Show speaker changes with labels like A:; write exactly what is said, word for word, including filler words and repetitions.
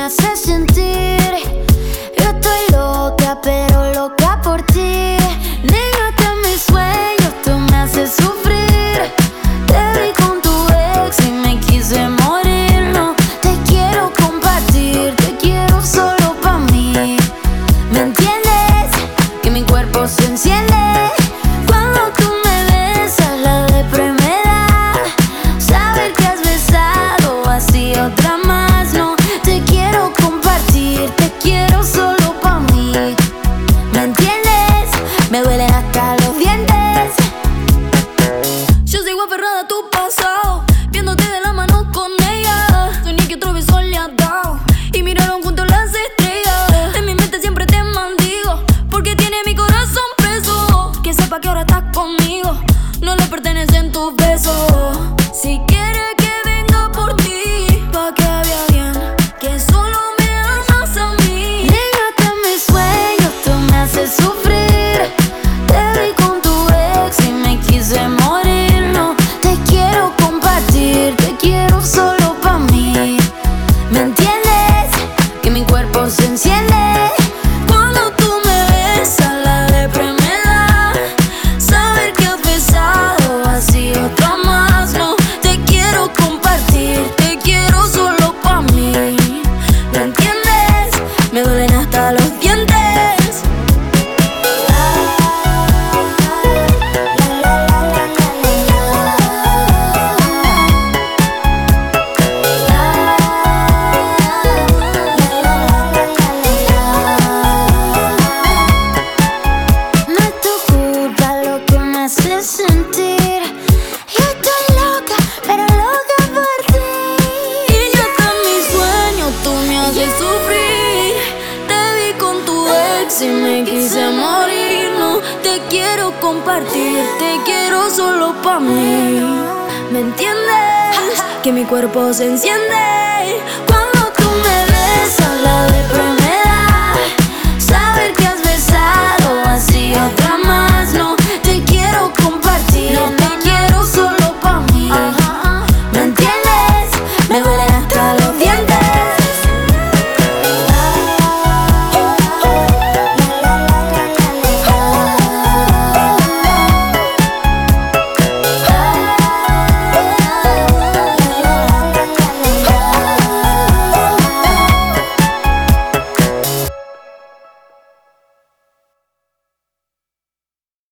A: haces sentir. Yo estoy loca, pero loca por ti. Negate en mis sueños, tú me haces sufrir. Te vi con tu ex y me quise morir. No te quiero compartir, te quiero solo pa' mí. ¿Me entiendes? Que mi cuerpo se enciende cuando tú me besas. La depre me da saber que has besado así otra más. No te quiero compartir, te quiero solo pa' mí. ¿Me entiendes? Me duelen hasta los dientes.
B: Yo sigo aferrada a tu pasado, viéndote de la mano con ella. Soñé que otro beso le ha dado y miraron juntos las estrellas. En mi mente siempre te maldigo, porque tiene mi corazón preso. Que sepa que ahora estás conmigo, no le pertenecen tus besos. Si quiere que venga por ti, pa' que vea bien que solo me amas a mí.
A: Negate en mis sueños, tú me haces sufrir. Te vi con tu ex y me quise morir. No te quiero compartir, te quiero solo pa' mí. ¿Me entiendes? Que mi cuerpo se enciende cuando tú me besas. La depre me da saber que has besado así otra más. No te quiero compartir, te quiero solo pa' mí. ¿Me entiendes? Me duelen hasta los dientes. No es tu culpa lo que me hace sentir. Yo estoy loca, pero loca por ti.
B: Y ya está en mis sueños, tú me haces sufrir. Te vi con tu ex y me quise morir. No te quiero compartir, te quiero solo pa' mí. ¿Me entiendes? Que mi cuerpo se enciende cuando tú me besas. La depre me